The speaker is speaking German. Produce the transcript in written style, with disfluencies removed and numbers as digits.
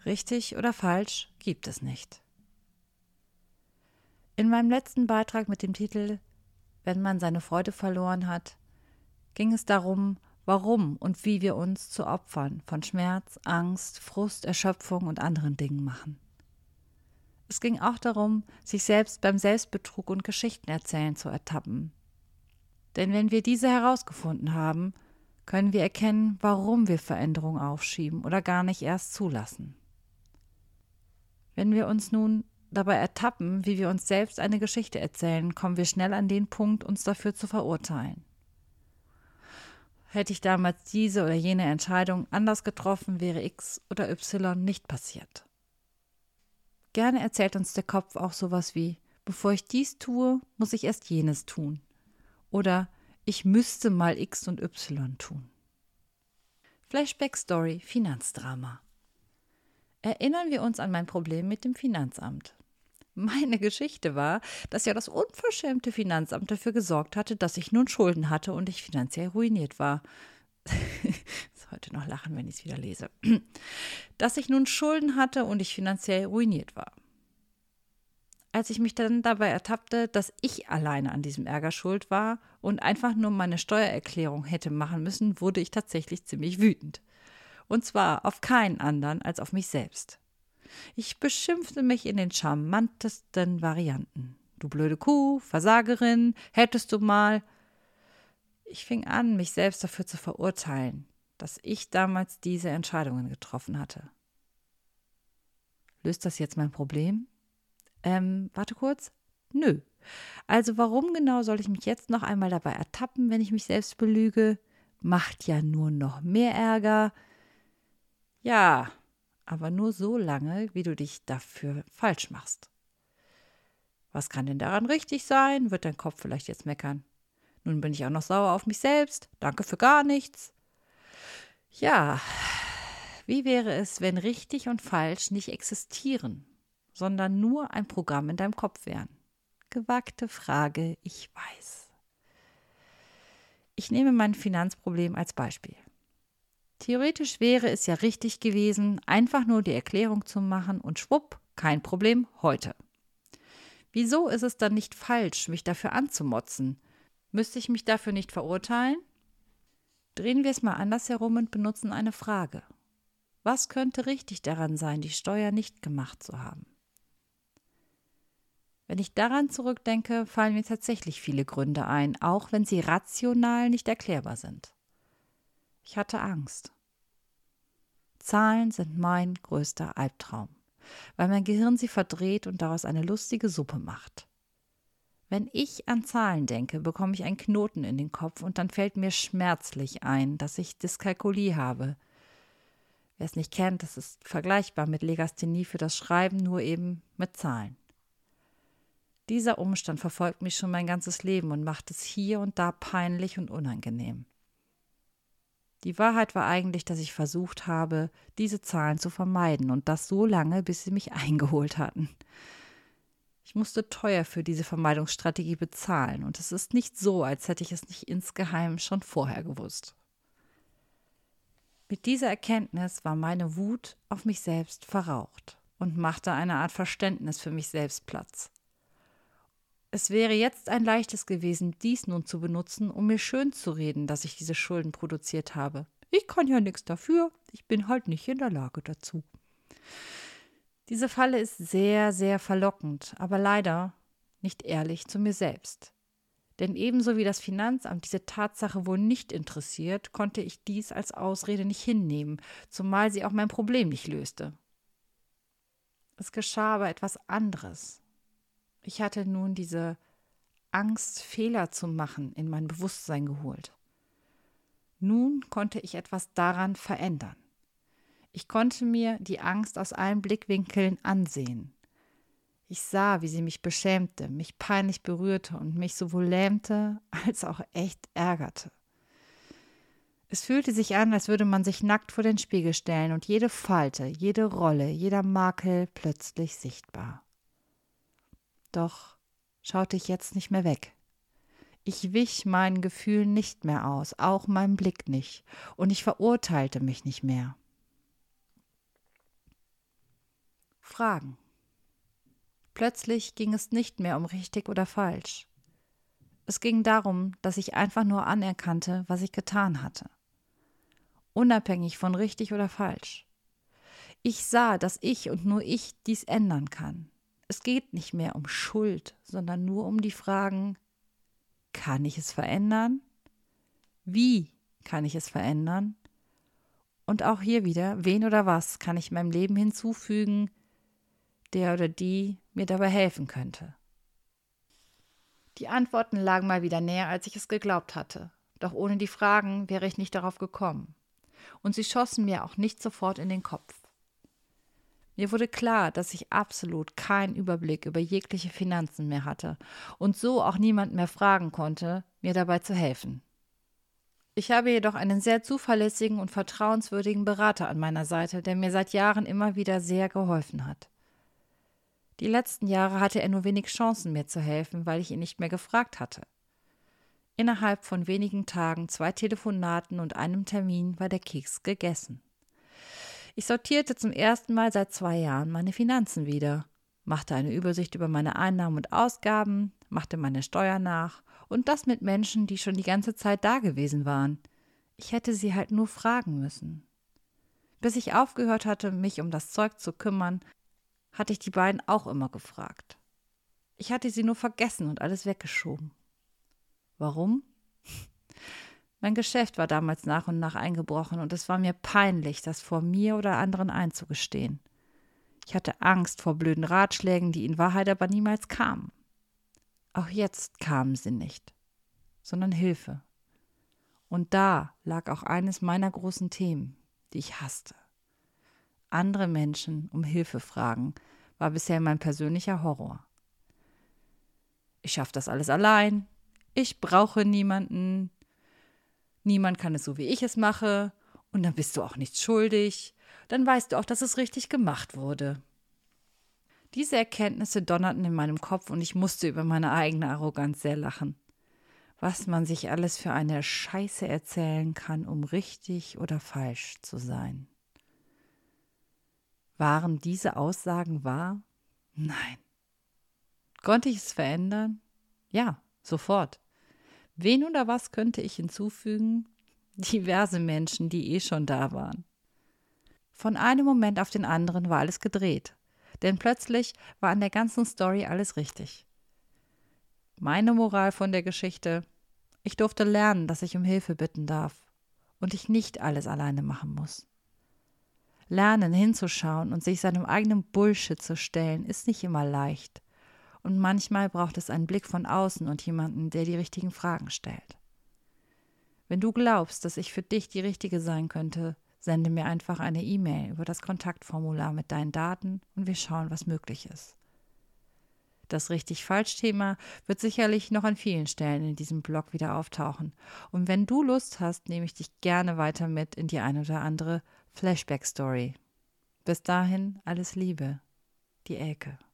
Richtig oder falsch gibt es nicht. In meinem letzten Beitrag mit dem Titel »Wenn man seine Freude verloren hat« ging es darum, warum und wie wir uns zu Opfern von Schmerz, Angst, Frust, Erschöpfung und anderen Dingen machen. Es ging auch darum, sich selbst beim Selbstbetrug und Geschichtenerzählen zu ertappen. Denn wenn wir diese herausgefunden haben, können wir erkennen, warum wir Veränderungen aufschieben oder gar nicht erst zulassen. Wenn wir uns nun dabei ertappen, wie wir uns selbst eine Geschichte erzählen, kommen wir schnell an den Punkt, uns dafür zu verurteilen. Hätte ich damals diese oder jene Entscheidung anders getroffen, wäre X oder Y nicht passiert. Gerne erzählt uns der Kopf auch sowas wie, bevor ich dies tue, muss ich erst jenes tun. Oder ich müsste mal X und Y tun. Flashback-Story, Finanzdrama. Erinnern wir uns an mein Problem mit dem Finanzamt. Meine Geschichte war, dass ja das unverschämte Finanzamt dafür gesorgt hatte, dass ich nun Schulden hatte und ich finanziell ruiniert war. Ich muss heute noch lachen, wenn ich es wieder lese. Dass ich nun Schulden hatte und ich finanziell ruiniert war. Als ich mich dann dabei ertappte, dass ich alleine an diesem Ärger schuld war und einfach nur meine Steuererklärung hätte machen müssen, wurde ich tatsächlich ziemlich wütend. Und zwar auf keinen anderen als auf mich selbst. Ich beschimpfte mich in den charmantesten Varianten. Du blöde Kuh, Versagerin, hättest du mal. Ich fing an, mich selbst dafür zu verurteilen, dass ich damals diese Entscheidungen getroffen hatte. Löst das jetzt mein Problem? Warte kurz. Nö. Also warum genau soll ich mich jetzt noch einmal dabei ertappen, wenn ich mich selbst belüge? Macht ja nur noch mehr Ärger. Ja, aber nur so lange, wie du dich dafür falsch machst. Was kann denn daran richtig sein? Wird dein Kopf vielleicht jetzt meckern. Nun bin ich auch noch sauer auf mich selbst. Danke für gar nichts. Ja, wie wäre es, wenn richtig und falsch nicht existieren, sondern nur ein Programm in deinem Kopf wären? Gewagte Frage, ich weiß. Ich nehme mein Finanzproblem als Beispiel. Theoretisch wäre es ja richtig gewesen, einfach nur die Erklärung zu machen und schwupp, kein Problem heute. Wieso ist es dann nicht falsch, mich dafür anzumotzen? Müsste ich mich dafür nicht verurteilen? Drehen wir es mal andersherum und benutzen eine Frage. Was könnte richtig daran sein, die Steuer nicht gemacht zu haben? Wenn ich daran zurückdenke, fallen mir tatsächlich viele Gründe ein, auch wenn sie rational nicht erklärbar sind. Ich hatte Angst. Zahlen sind mein größter Albtraum, weil mein Gehirn sie verdreht und daraus eine lustige Suppe macht. Wenn ich an Zahlen denke, bekomme ich einen Knoten in den Kopf und dann fällt mir schmerzlich ein, dass ich Dyskalkulie habe. Wer es nicht kennt, das ist vergleichbar mit Legasthenie für das Schreiben, nur eben mit Zahlen. Dieser Umstand verfolgt mich schon mein ganzes Leben und macht es hier und da peinlich und unangenehm. Die Wahrheit war eigentlich, dass ich versucht habe, diese Zahlen zu vermeiden und das so lange, bis sie mich eingeholt hatten. Ich musste teuer für diese Vermeidungsstrategie bezahlen und es ist nicht so, als hätte ich es nicht insgeheim schon vorher gewusst. Mit dieser Erkenntnis war meine Wut auf mich selbst verraucht und machte eine Art Verständnis für mich selbst Platz. Es wäre jetzt ein leichtes gewesen, dies nun zu benutzen, um mir schön zu reden, dass ich diese Schulden produziert habe. Ich kann ja nichts dafür, ich bin halt nicht in der Lage dazu. Diese Falle ist sehr, sehr verlockend, aber leider nicht ehrlich zu mir selbst. Denn ebenso wie das Finanzamt diese Tatsache wohl nicht interessiert, konnte ich dies als Ausrede nicht hinnehmen, zumal sie auch mein Problem nicht löste. Es geschah aber etwas anderes. Ich hatte nun diese Angst, Fehler zu machen, in mein Bewusstsein geholt. Nun konnte ich etwas daran verändern. Ich konnte mir die Angst aus allen Blickwinkeln ansehen. Ich sah, wie sie mich beschämte, mich peinlich berührte und mich sowohl lähmte als auch echt ärgerte. Es fühlte sich an, als würde man sich nackt vor den Spiegel stellen und jede Falte, jede Rolle, jeder Makel plötzlich sichtbar. Doch schaute ich jetzt nicht mehr weg. Ich wich meinen Gefühlen nicht mehr aus, auch meinem Blick nicht, und ich verurteilte mich nicht mehr. Fragen. Plötzlich ging es nicht mehr um richtig oder falsch. Es ging darum, dass ich einfach nur anerkannte, was ich getan hatte. Unabhängig von richtig oder falsch. Ich sah, dass ich und nur ich dies ändern kann. Es geht nicht mehr um Schuld, sondern nur um die Fragen: Kann ich es verändern? Wie kann ich es verändern? Und auch hier wieder, wen oder was kann ich meinem Leben hinzufügen, der oder die mir dabei helfen könnte? Die Antworten lagen mal wieder näher, als ich es geglaubt hatte. Doch ohne die Fragen wäre ich nicht darauf gekommen. Und sie schossen mir auch nicht sofort in den Kopf. Mir wurde klar, dass ich absolut keinen Überblick über jegliche Finanzen mehr hatte und so auch niemand mehr fragen konnte, mir dabei zu helfen. Ich habe jedoch einen sehr zuverlässigen und vertrauenswürdigen Berater an meiner Seite, der mir seit Jahren immer wieder sehr geholfen hat. Die letzten Jahre hatte er nur wenig Chancen, mir zu helfen, weil ich ihn nicht mehr gefragt hatte. Innerhalb von wenigen Tagen, 2 Telefonaten und einem Termin war der Keks gegessen. Ich sortierte zum ersten Mal seit 2 Jahren meine Finanzen wieder, machte eine Übersicht über meine Einnahmen und Ausgaben, machte meine Steuer nach und das mit Menschen, die schon die ganze Zeit da gewesen waren. Ich hätte sie halt nur fragen müssen. Bis ich aufgehört hatte, mich um das Zeug zu kümmern, hatte ich die beiden auch immer gefragt. Ich hatte sie nur vergessen und alles weggeschoben. Warum? Mein Geschäft war damals nach und nach eingebrochen und es war mir peinlich, das vor mir oder anderen einzugestehen. Ich hatte Angst vor blöden Ratschlägen, die in Wahrheit aber niemals kamen. Auch jetzt kamen sie nicht, sondern Hilfe. Und da lag auch eines meiner großen Themen, die ich hasste. Andere Menschen um Hilfe fragen, war bisher mein persönlicher Horror. Ich schaffe das alles allein, ich brauche niemanden, niemand kann es so, wie ich es mache, und dann bist du auch nichts schuldig, dann weißt du auch, dass es richtig gemacht wurde. Diese Erkenntnisse donnerten in meinem Kopf und ich musste über meine eigene Arroganz sehr lachen. Was man sich alles für eine Scheiße erzählen kann, um richtig oder falsch zu sein. Waren diese Aussagen wahr? Nein. Konnte ich es verändern? Ja, sofort. Wen oder was könnte ich hinzufügen? Diverse Menschen, die eh schon da waren. Von einem Moment auf den anderen war alles gedreht, denn plötzlich war an der ganzen Story alles richtig. Meine Moral von der Geschichte: Ich durfte lernen, dass ich um Hilfe bitten darf und ich nicht alles alleine machen muss. Lernen, hinzuschauen und sich seinem eigenen Bullshit zu stellen, ist nicht immer leicht. Und manchmal braucht es einen Blick von außen und jemanden, der die richtigen Fragen stellt. Wenn du glaubst, dass ich für dich die Richtige sein könnte, sende mir einfach eine E-Mail über das Kontaktformular mit deinen Daten und wir schauen, was möglich ist. Das Richtig-Falsch-Thema wird sicherlich noch an vielen Stellen in diesem Blog wieder auftauchen. Und wenn du Lust hast, nehme ich dich gerne weiter mit in die eine oder andere Flashback-Story. Bis dahin alles Liebe, die Elke.